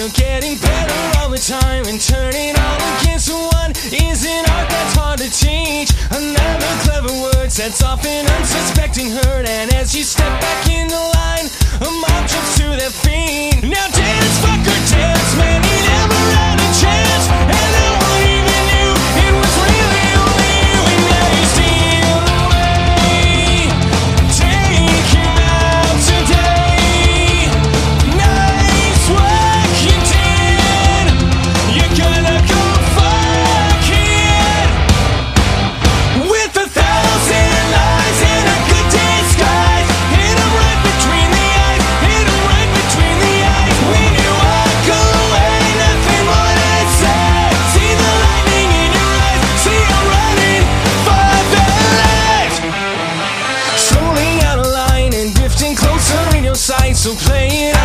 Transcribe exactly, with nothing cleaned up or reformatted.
You're getting better all the time, and turning all against one is an art that's hard to teach. Another clever word sets off an unsuspecting herd, and as you step back in the line, a mob jumps to their feet. Now dance, fucker, dance, man, he never had a chance, and no one even knew it was really only you, and now you steal away. Take him out today. Nice work you did. You're gonna go fuck it. With a thousand lies and a good disguise, hit him right between the eyes, hit him right between the eyes. When you walk away, nothing more to say. See the lightning in your eyes, see you running for the light. Strolling out of line and drifting closer in your sight, so play it